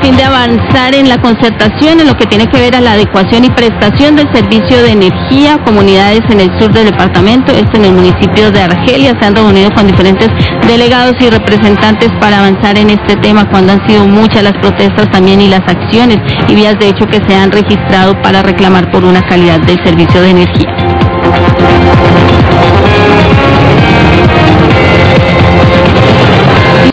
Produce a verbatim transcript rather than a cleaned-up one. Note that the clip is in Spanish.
fin de avanzar en la concertación en lo que tiene que ver a la adecuación y prestación del servicio de energía a comunidades en el sur del departamento, esto en el municipio de Argelia. Se han reunido con diferentes delegados y representantes para avanzar en este tema cuando han sido muchas las protestas también y las acciones y vías de hecho que se han registrado para reclamar por una calidad del servicio de energía.